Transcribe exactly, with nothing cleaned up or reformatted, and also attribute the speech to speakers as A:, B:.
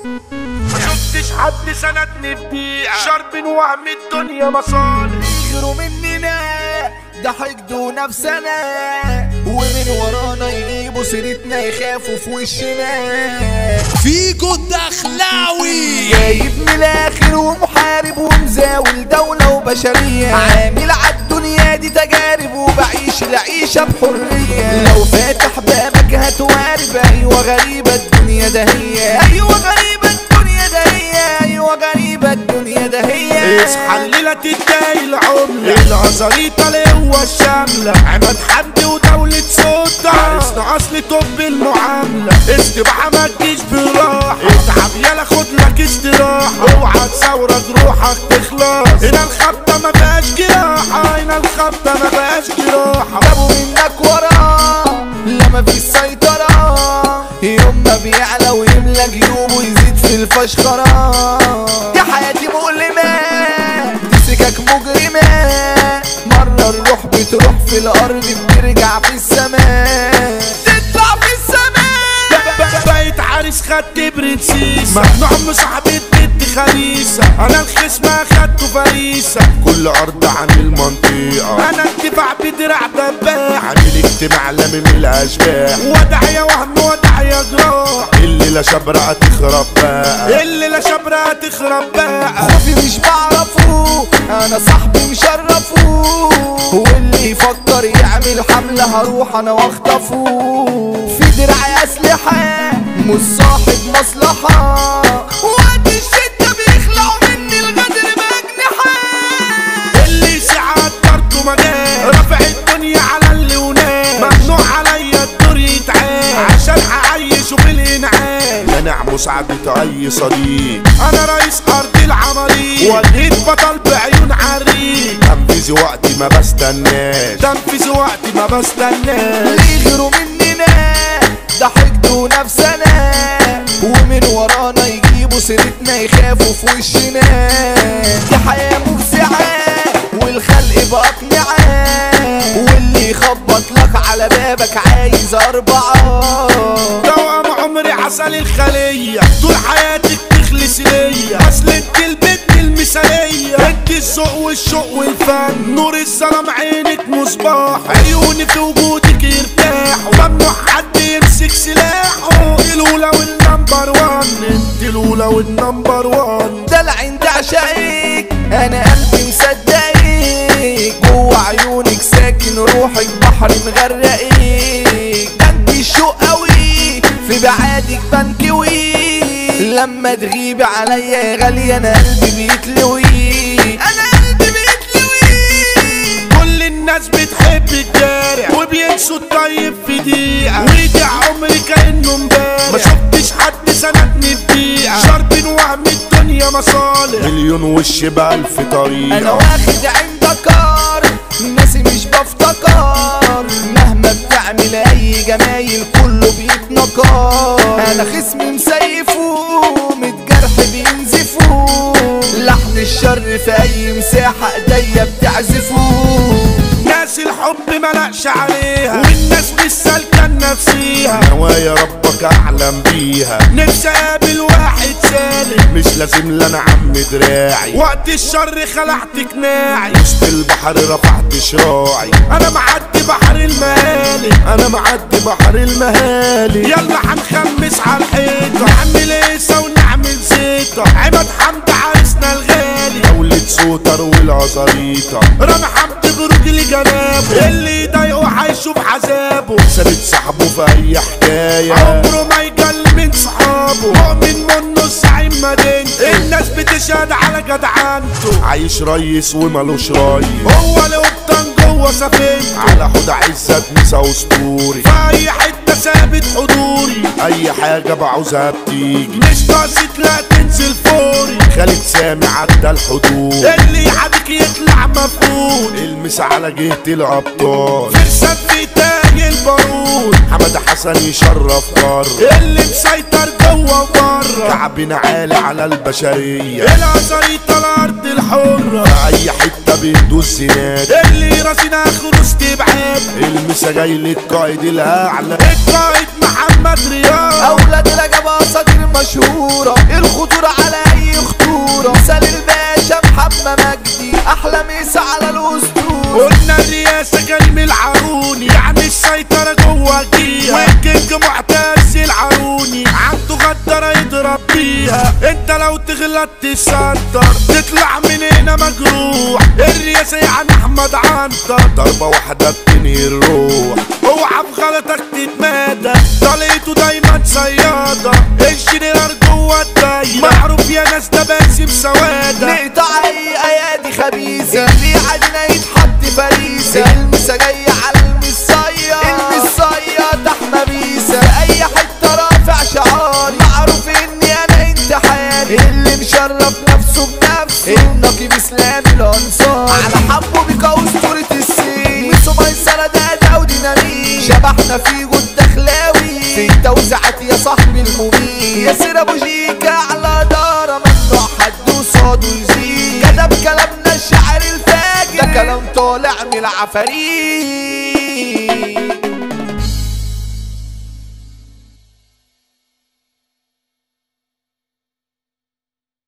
A: ما شفتش حد سندني في دقيقة شرب وهم الدنيا مصالح
B: يغيروا مننا ده حقدوا نفسنا ومن ورانا يجيبوا سيرتنا يخافوا في وشنا.
C: فيجو الدخلاوي
B: جايب من الاخر ومحارب ومزاول دولة وبشرية عامل عالدنيا دي تجارب وبعيش العيشة بحرية. لو فاتح بابك هتوارب ايوه غريبة الدنيا ده هي ايوه غريبة الدنيا ده هي ايوه غريبة الدنيا ده هي.
A: اصحى الليلة تدعي العملة العزريطة القوة الشاملة عماد حمدي ودولة صوت عرسنا اصل طب المعاملة استباحة ما تجيش براحة اتعب يلا خد لك استراحة اوعى تصورك روحك تخلص هنا الخبطة ما بقاش جراحة هنا الخبطة ما بقاش جراحة
B: جابوا منك وراه لما في السيطرة يوم ما بيعلى ويملى جيوبه يزيد في الفشخرة. دي حياتي مؤلمة دي سكك مجرمة مرة الروح بتروح في الأرض بترجع في السماء تطلع في السماء.
A: بقيت عريس خدت برنسيسة ممنوع مصاحبة بنت خليسة انا الخصم اخدته فريسة كل عرض عن المنطقة انا اتباع بدرع دباح عامل اجتماع لامم من الاشباح وداعية وهم وداعية جراح اللي لا شبرقة تخرب بقى اللي لا شبرقة تخرب بقى.
B: خوفي مش بعرفه انا صاحبي مشرفه واللي يفكر يعمل حملة هروح انا واخطفه. في دراعي اسلحة مش صاحب مصلحة وقت الشدة بيخلعوا مني الغدر بأجنحة.
A: اللي ساعات برضه مجال رافع الدنيا على اللي ونام ممنوع عليا الدور يتعال عشان هعيشه في الانعام. منع مساعدة اي صديق انا رئيس ارض العماليق ولقيت بطل بعيون عريق تنفيذ وقتي ما بستناش تنفيذ وقتي ما بستناش.
B: ليه يغيروا مننا ده حقدوا نفسنا ومن ورانا يجيبوا سيرتنا يخافوا في وشنا. دي حياة مفزعة والخلق بأقنعة واللي يخبط لك على بابك عايز أربعة.
A: دوام عمري عسل الخلية طول حياتك تخلص ليا اصل انت البنت المثالية انت الذوق والشوق والفن نور الظلام عينك مصباح عيوني في وجودك يرتاحوا ممنوع حد يمسك سلاحه الاولى والنمبر وان انت الاولى والنمبر وان.
B: دلع انت عشاقك انا قلبي مصدقك جوه عيونك ساكن روحك بحر مغرقك ده انت الشوق قوي في بعادك بنكوي لما تغيبي عليا يا غالية انا قلبي بيتلوي انا قلبي بيتلوي.
A: كل الناس بتحب الدارع وبينسوا الطيب في دقيقة ويضيع عمري كأنه امبارح ما شفتش حد سندني في دقيقة شرب وهم الدنيا مصالح مليون وش بألف طريقة.
B: انا واخد عندك كار ناسي مش بفتكر مهما بتعمل اي جمايل كله بيتنكر. انا خصمي مسيفه متجرح بينزفه لحن الشر في اي مساحة ايديا بتعزفه.
A: ناس الحب ملقش عليها والناس مش سالكة نفسيها نوايا ربك اعلم بيها نفسي اقابل واحد سالم مش لازم لنا عم دراعي وقت الشر خلعت قناعي وسط البحر رفعت شراعي انا معدي بحر المهالي انا معدي بحر المهالي يلا هنخمس على الحيطة نعمل قيسة ونعمل زيطة عماد حمدي عرسنا الغالي دولة سوتر والعزريطة رامي حمدي برجلي جنابه اللي يضايقه هيشوف عذابه ثابت صاحبه في اي حكاية عمره ما يجل من صحابه مؤمن منه الزعيم مدينته الناس بتشهد على جدعنته عايش ريس ومالوش راي هو القبطان جوه سفينته على حوض عزت مسا اسطوري في اي حتة ثابت حضوري اي حاجة بعوزها بتيجي مش قاصد لا تنزل فوري خالد سامي عدى الحدود اللي يعادك يطلع مفقود المس على جهة الابطال فرسان في تاج البارود حمد حسن يشرف بره اللي مسيطر جوه وبره كعبنا عالي على البشرية العزريطة الارض الحرة في اي حتة بندوس زناد اللي راسنا اخره استبعاد المسا جاي للقائد الاعلى القائد محمد رياض
B: اولاد رجب اساطير مشهورة بص على الاسطول.
A: قلنا الرئاسة كريم العاروني يعني السيطرة جوا جيها، والكينج معتز العاروني عنده غدارة يضرب بيها. انت لو تغلط تسنطر تطلع من هنا مجروح. الرئاسة يعني احمد عنتر ضربة واحدة بتنهي الروح. اوعى بغلطك تتمادى طليته دايما صيادة. الجنرال جوا الدايرة معروف يا ناس ده باسم سوادة.
B: نقطع اي ايادي خبيثة اللي عدنا يتحط فريسة. المسا جاية على المصية المصية تحمى بيسة. اي حتة رافع شعاري معروف اني انا انت حالي. اللي مشرف نفسه بنفسه النقيب اسلام الانصار. على حبه بيك اسطورة السين ميسو ميسرة ده وديناميت. شبحنا في جود دخلاوي في التوزيعات يا صاحبي المميت. ياسر ابو جيكا على دارة ممنوع حد وصاده يزيد. كتب كلامنا الشعر الفاجر ده كلام طالع من العفاريت.